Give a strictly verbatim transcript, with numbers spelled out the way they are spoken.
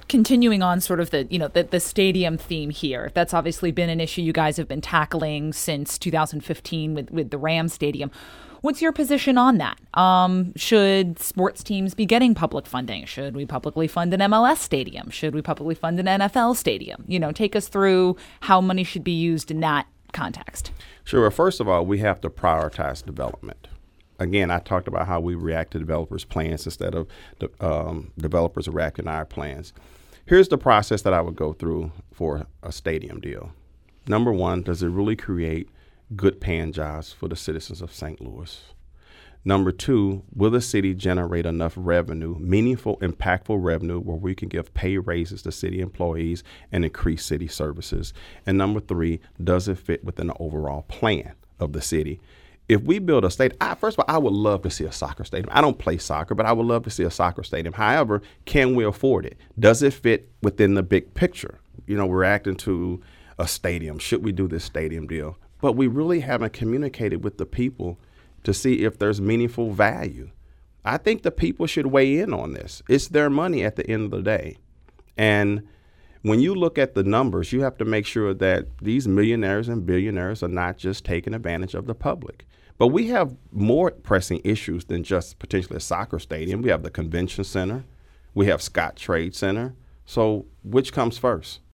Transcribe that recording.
continuing on sort of the, you know, the, the stadium theme here, that's obviously been an issue you guys have been tackling since two thousand fifteen with, with the Rams Stadium. What's your position on that? Um, should sports teams be getting public funding? Should we publicly fund an M L S stadium? Should we publicly fund an N F L stadium? You know, take us through how money should be used in that context. Sure. Well, first of all, we have to prioritize development. Again, I talked about how we react to developers' plans instead of the, um, developers reacting to our plans. Here's the process that I would go through for a stadium deal. Number one, does it really create good paying jobs for the citizens of Saint Louis? Number two, will the city generate enough revenue, meaningful, impactful revenue, where we can give pay raises to city employees and increase city services? And number three, does it fit within the overall plan of the city? If we build a stadium, I, first of all, I would love to see a soccer stadium. I don't play soccer, but I would love to see a soccer stadium. However, can we afford it? Does it fit within the big picture? You know, we're acting to a stadium. Should we do this stadium deal? But we really haven't communicated with the people to see if there's meaningful value. I think the people should weigh in on this. It's their money at the end of the day. And when you look at the numbers, you have to make sure that these millionaires and billionaires are not just taking advantage of the public. But we have more pressing issues than just potentially a soccer stadium. We have the convention center. We have Scott Trade Center. So which comes first?